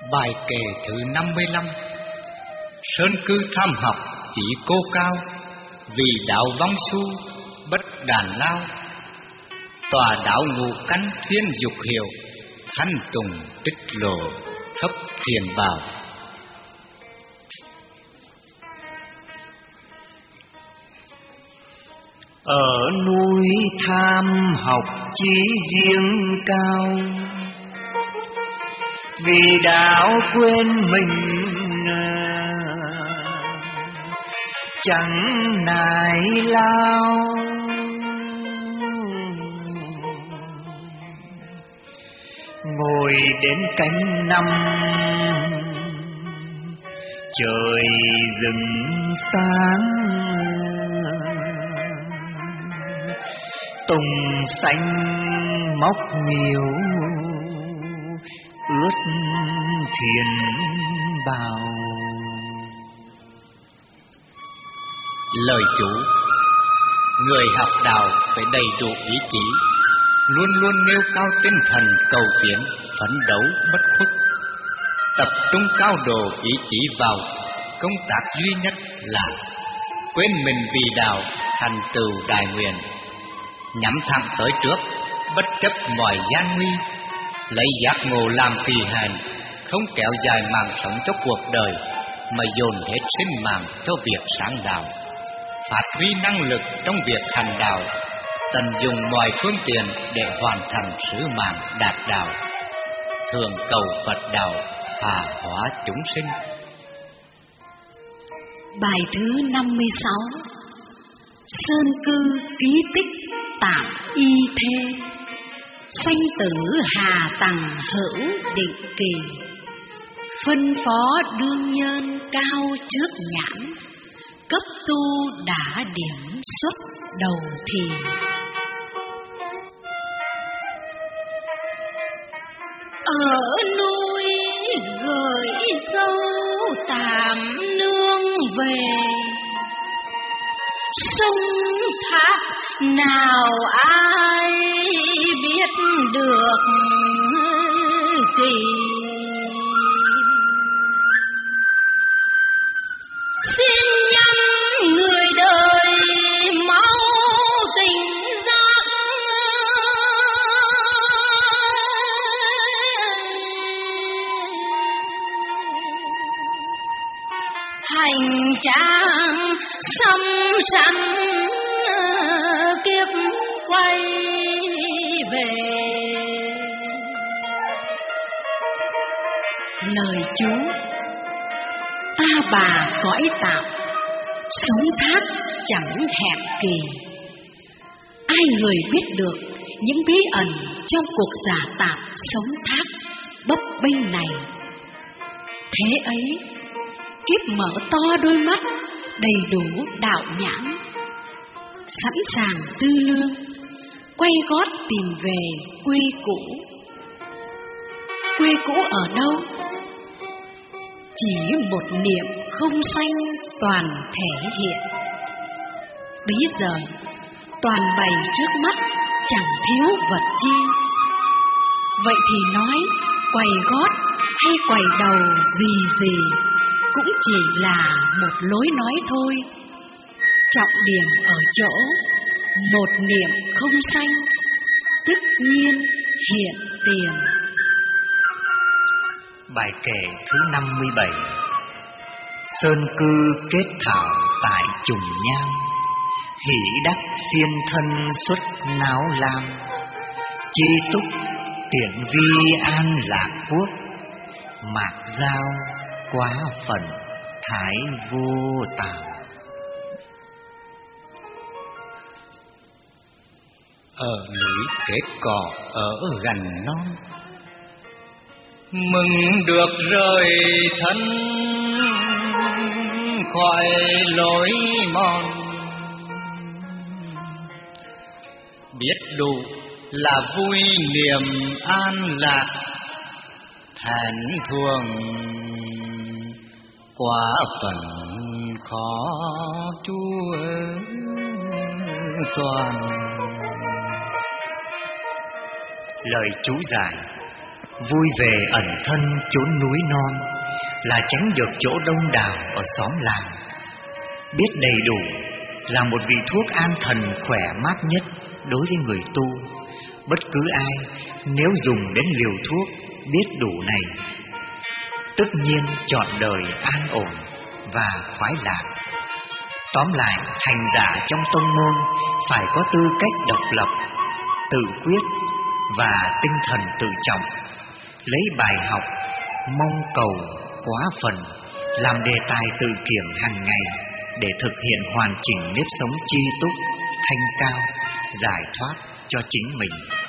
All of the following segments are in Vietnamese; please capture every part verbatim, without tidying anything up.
Bài kệ thứ năm mươi lăm. Sơn cư tham học chỉ cô cao, vì đạo vong su bất đàn lao. Tòa đạo ngụ căn thiên dục hiệu, thanh tùng tích lộ thấp thiền bảo. Ở núi tham học chí riêng cao, vì đạo quên mình chẳng nài lao. Ngồi đến cánh năm, trời rừng sáng, tùng xanh mọc nhiều, ướt thiền bào. Lời chú: người học đạo phải đầy đủ ý chí, luôn luôn nêu cao tinh thần cầu tiến, phấn đấu bất khuất, tập trung cao độ ý chí vào công tác duy nhất là quên mình vì đạo, thành tựu đại nguyện, nhắm thẳng tới trước, bất chấp mọi gian nguy, lấy giác ngộ làm kỳ hạn, không kéo dài mạng sống cho cuộc đời, mà dồn hết sinh mạng cho việc sáng đạo, phát huy năng lực trong việc hành đạo, tận dụng mọi phương tiện để hoàn thành sứ mạng đạt đạo, thường cầu Phật đạo hạ hóa chúng sinh. Bài thứ năm mươi sáu. Sơn cư ký tích tạm y thê, sanh tử hà tằng hữu định kỳ. Phân phó đương nhân cao trước nhãn, cấp tu đã điểm xuất đầu thì. Ở núi gửi dâu tạm nương về, sông thác nào ai biết được kỳ. Xin nhân người đời mau tỉnh giác, hành trang xăm sẵn kiếp quay về. Lời chú: ta bà cõi tạm, sống thác chẳng hẹn kỳ. Ai người biết được những bí ẩn trong cuộc giả tạm sống thác bấp bênh này. Thế ấy, kiếp mở to đôi mắt, đầy đủ đạo nhãn, sẵn sàng tư lương, quay gót tìm về quê cũ. Quê cũ ở đâu? Chỉ một niệm không sanh toàn thể hiện. Bấy giờ toàn bày trước mắt, chẳng thiếu vật chi. Vậy thì nói quay gót hay quay đầu gì gì cũng chỉ là một lối nói thôi. Trọng điểm ở chỗ một niệm không sanh, tức nhiên hiện tiền. Bài kệ thứ năm mươi bảy. Sơn cư kết thảo tại trùng nhang, hỷ đắc phiên thân xuất náo lam. Chi túc tiện vi an lạc quốc, mạc giao quá phần thái vô tào. Ở núi kết cỏ ở gần non, mừng được rời thân khỏi lối mòn. Biết đủ là vui niềm an lạc, thẹn thuồng quá phần khó Chúa toàn. Lời chú giải: Vui về ẩn thân chốn núi non, là tránh được chỗ đông đảo ở xóm làng. Biết đầy đủ là một vị thuốc an thần khỏe mát nhất đối với người tu. Bất cứ ai nếu dùng đến liều thuốc biết đủ này, tất nhiên trọn đời an ổn và khoái lạc. Tóm lại, hành giả trong tông môn phải có tư cách độc lập, tự quyết và tinh thần tự trọng, lấy bài học mong cầu quá phần làm đề tài tự kiểm hàng ngày để thực hiện hoàn chỉnh nếp sống tri túc, thanh cao, giải thoát cho chính mình.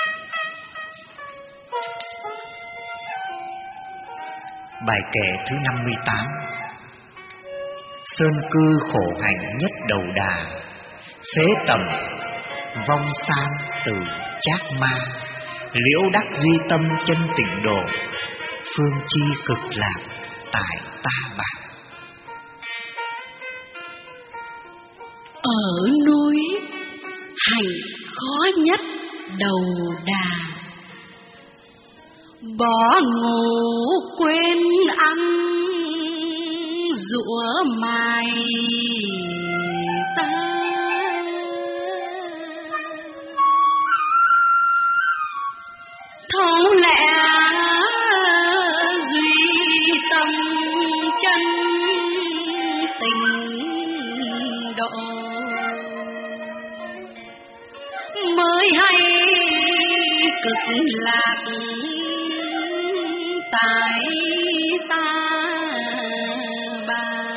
Bài kệ thứ năm mươi tám. Sơn cư khổ hạnh nhất đầu đà, phế tầm vong san từ trác ma, liễu đắc duy tâm chân tịnh độ, phương chi cực lạc tại ta bà. Ở núi hạnh khó nhất đầu đà, bỏ ngủ quên ăn rủa mài ta. Thấu lẽ duy tâm chân tình độ, mới hay cực lạc tại ta bà.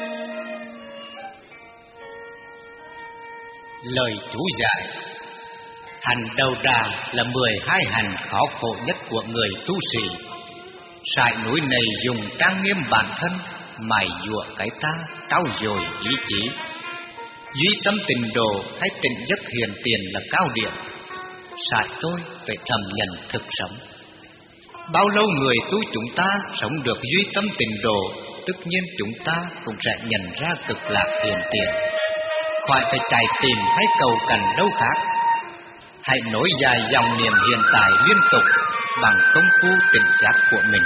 Lời chú giải: hành đầu đà là mười hai hành khó khổ nhất của người tu sĩ. Sải núi này dùng trang nghiêm bản thân, mài dũa cái ta, trau dồi ý chí. Duy tâm tịnh độ hay tịnh giấc hiền tiền là cao điểm. Sải tôi phải thầm nhận thực sống. Bao lâu người tu chúng ta sống được duy tâm tịnh độ, tất nhiên chúng ta cũng sẽ nhận ra cực lạc hiền tiền, khỏi phải chạy tìm hay cầu cằn đâu khác. Hãy nối dài dòng niệm hiện tại liên tục bằng công phu tỉnh giác của mình.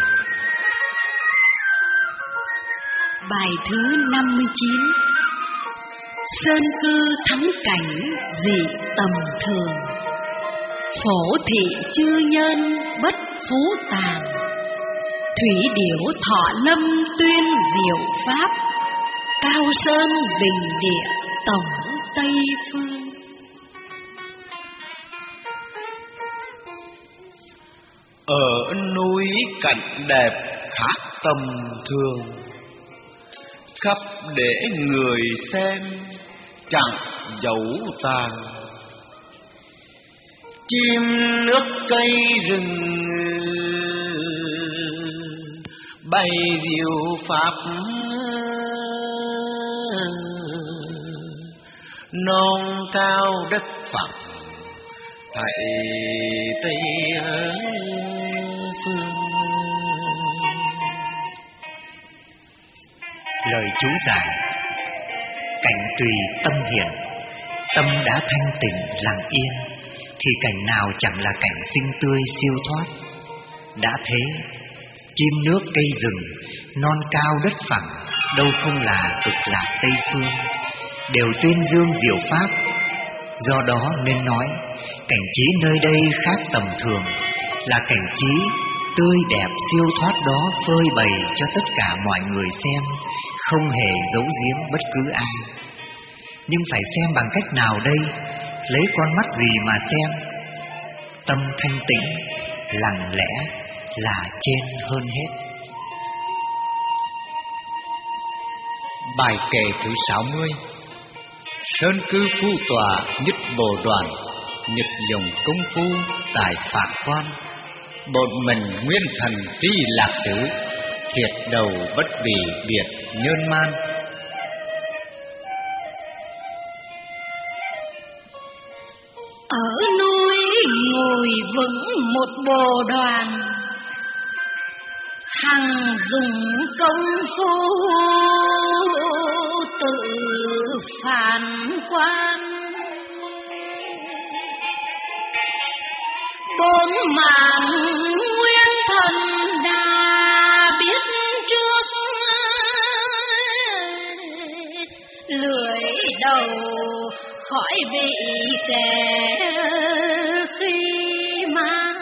Bài thứ năm mươi chín. Sơn cư thắng cảnh dị tầm thường, phổ thị chư nhân bất phú tàng, thủy điểu thọ lâm tuyên diệu pháp, cao sơn bình địa tổng Tây phương. Ở núi cảnh đẹp khác tầm thường, khắp để người xem chẳng dấu tàn. Chim nước cây rừng bay diệu pháp, non cao đất phẳng thảy Tây phương. Lời chú giải: cảnh tùy tâm hiển, tâm đã thanh tịnh lặng yên, thì cảnh nào chẳng là cảnh xinh tươi siêu thoát. Đã thế, chim nước cây rừng, non cao đất phẳng, đâu không là cực lạc Tây phương, đều tuyên dương diệu pháp. Do đó nên nói, cảnh trí nơi đây khác tầm thường, là cảnh trí tươi đẹp siêu thoát đó phơi bày cho tất cả mọi người xem, không hề giấu giếm bất cứ ai. Nhưng phải xem bằng cách nào đây? Lấy con mắt gì mà xem? Tâm thanh tĩnh, lặng lẽ là trên hơn hết. Bài kệ thứ sáu mươi. Sơn cư phu tòa nhất bồ đoàn, nhật dùng công phu tại phạt quan. Bộn mình nguyên thần tri lạc xứ, thiệt đầu bất bì biệt nhơn man. Ở núi ngồi vững một bồ đoàn, hằng dùng công phu tự phản quan. Bốn mạng nguyên thần cõi vị trẻ khi mang.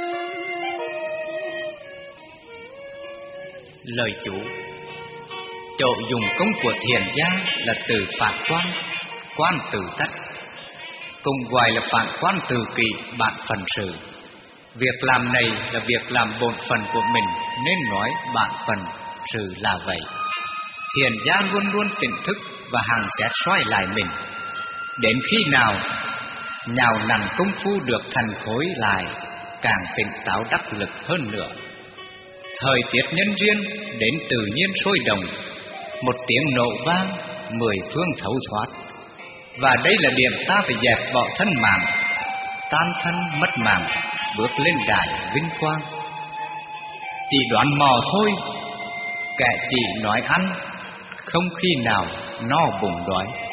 Lời chú: chỗ dùng công của thiền gia là từ phản quan, quan từ tất, cùng gọi là phản quan từ kỵ bản phần sự. Việc làm này là việc làm bổn phận của mình, nên nói bản phần sự là vậy. Thiền gia luôn luôn tỉnh thức và hằng xét soi lại mình. Đến khi nào nhào nặn công phu được thành khối lại, càng tỉnh táo đắc lực hơn nữa. Thời tiết nhân duyên đến tự nhiên sôi động, một tiếng nổ vang, mười phương thấu thoát. Và đây là điểm ta phải dẹp bỏ thân mạng, tan thân mất mạng, bước lên đài vinh quang. Chỉ đoán mò thôi, kẻ chỉ nói ăn, không khi nào no bụng đói.